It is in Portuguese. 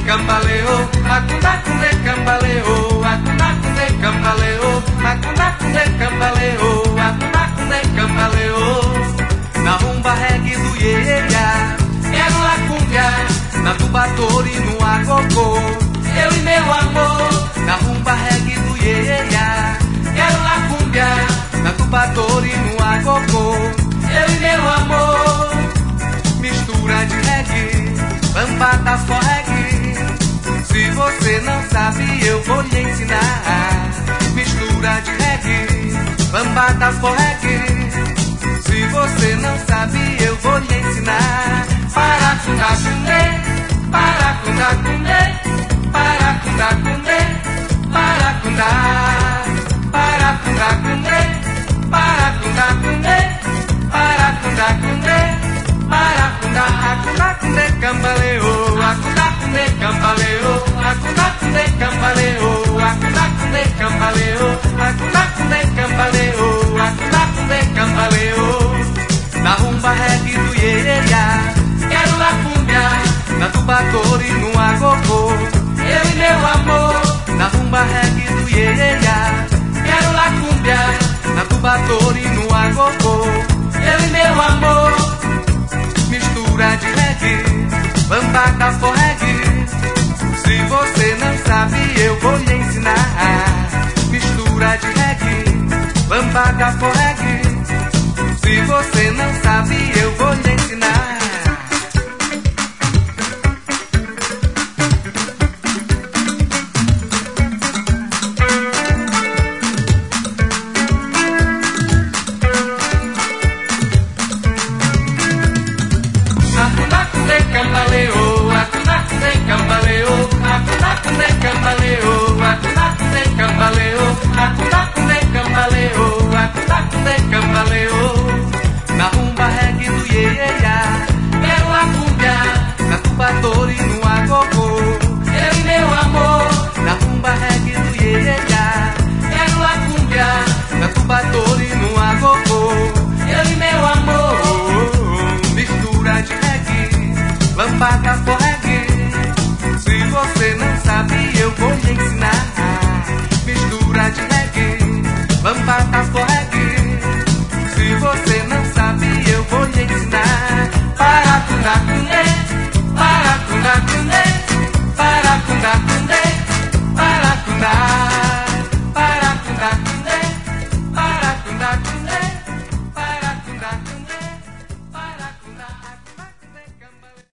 cambaleou, acunacunde cambaleou, acunacunde cambaleou, acunacunde cambaleou, acunacunde cambaleou. Na rumba reggae do Ieia, quero lá cumbia, na tubatora e no agogô, eu e meu amor. Na rumba reggae do Ieia, quero lá cumbia, na tubatora e no agogô, eu e meu amor. Mistura de reggae, lambada só reggae. Se você não sabe, eu vou lhe ensinar. Mistura de reggae, lambada só reggae. Se você não sabe, eu vou lhe ensinar. Para cundacundê, para cundacundê, para cundacundê, para cundar, para cundacundê, para cundacundê, para cundacundê, para cundar. Acundacundê cambaleou, acundacundê cambaleou, acundacundê cambaleou, acundacundê cambaleou, acundacundê cambaleou, acundacundê cambaleou. Na rumba reggae do Ieia, quero lá cumbia, na tubatora e no agogô, eu e meu amor. Na rumba reggae do Ieia, quero lá cumbia, na tubatora e no agogô, eu e meu amor. Mistura de reggae, lambada for reggae. Se você não sabe, eu vou lhe ensinar. Mistura de reggae, lambada for reggae. Se você não sabe, eu vou lhe ensinar. Acundacundê cambaleou, acundacundê cambaleou, acundacundê cambaleou, acundacundê cambaleou, acundacundê cambaleou, acundacundê cambaleou. Na rumba reggae do Ieia, quero a cumbia, na tubatora e no agogô, eu e meu amor. Na rumba reggae do Ieia, quero a cumbia, na tubatora e no agogô, eu e meu amor. Mistura de reggae, lambada for reggae. Se você não sabe, eu vou lhe ensinar. Mistura de reggae, lambada for reggae. Se você não sabe, eu vou lhe ensinar. Para cundacundê, para cundacundê, para cundacundê, para cundar, para cundacundê, para cundacundê.